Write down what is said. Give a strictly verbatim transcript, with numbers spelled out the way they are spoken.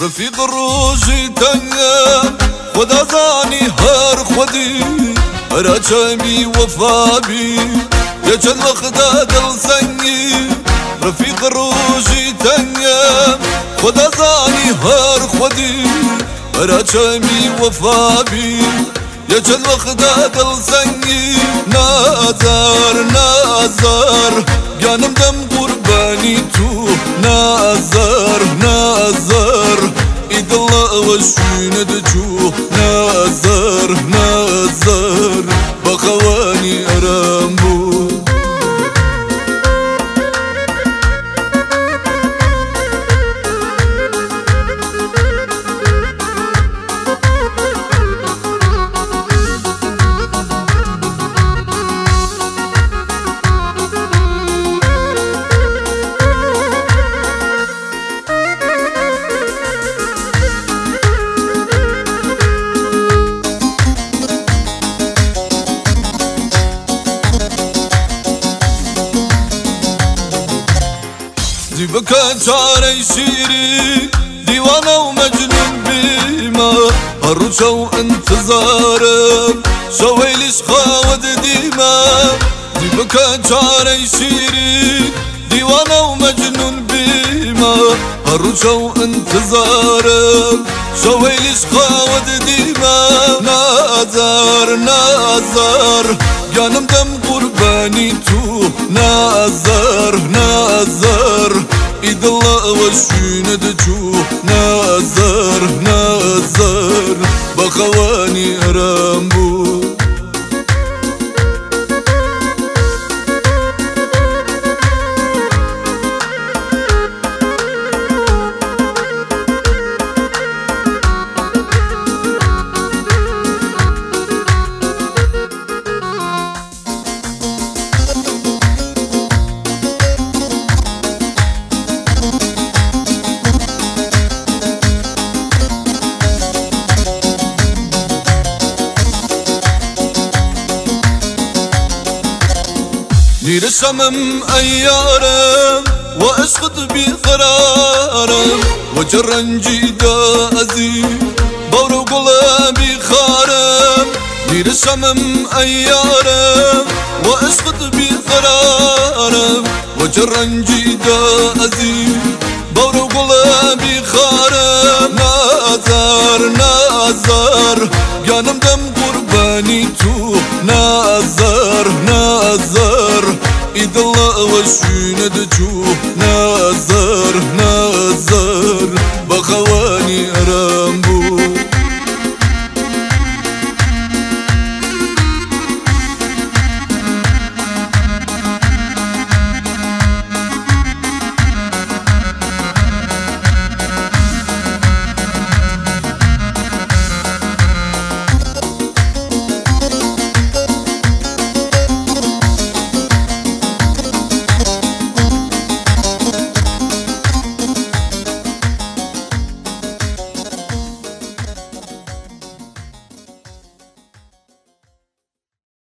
رفیق روزی تنگه خدا زانی هر خودی هر چمی وفا بی یه چند وقت دل سنگی رفیق روزی تنگه خدا زانی هر خودی هر چمی وفا بی یه چند وقت دل سنگی نظر نظر گانم دم قربانی تو نظر نظر اید الله و شوینه دجو نظر نظر بخوانی ارم بود بكى شعري شيري ديوانة ومجنون بيما هرشا وانتظارك شويلش خاود ديما دي بكى شعري شيري ديوانة ومجنون بيما هرشا وانتظارك شويلش خاود ديما نظر نظر جانم دم قرباني تو نظر نظر اید الله و شوینه دجو نظر نظر بخوانی ارم بود نير الشمم أيارم وأسقط بقرارم وجرنجي دازي بورو قلبي خارم نير الشمم أيارم وأسقط بقرارم وجرنجي دازي بورو قلبي خارم نظر نظر جانم دم قرباني تو نظر نظر اید الله و شوینه دجو نظر